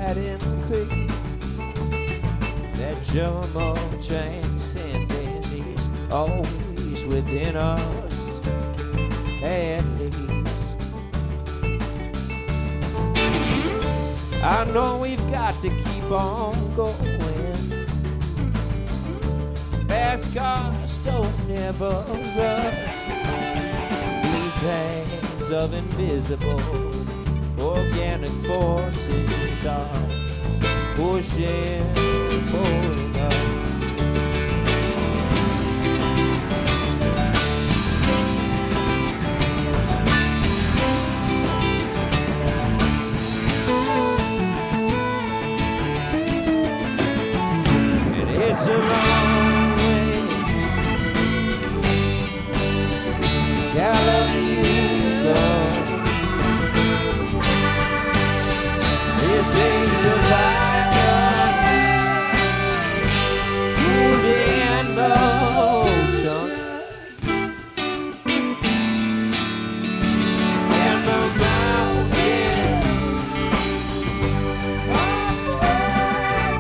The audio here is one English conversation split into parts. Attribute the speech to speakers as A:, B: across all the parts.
A: had increased. That germ of transcendence is always within us, at least. I know we've got to keep on going. Fast cars don't never rush. These hands of invisible organic forces are pushing, pulling us. And it's a long way, California. This age of violence, food in motion, and the mountains are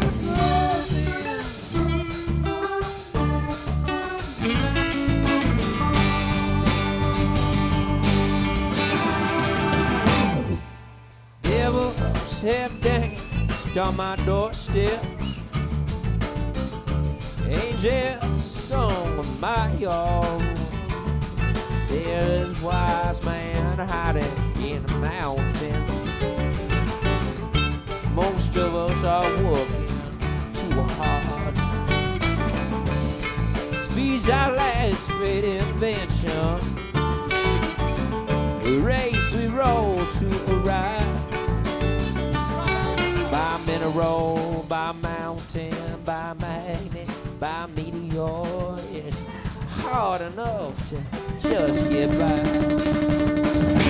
A: exploding. Devils have danced on my doorstep. Angels sung of my own. There's wise man hiding in the mountains. Most of us are working too hard. Speed's our last great invention. A race we roll to arrive. By mineral, by mountain, by magnet, by meteor. It's hard enough to just get by.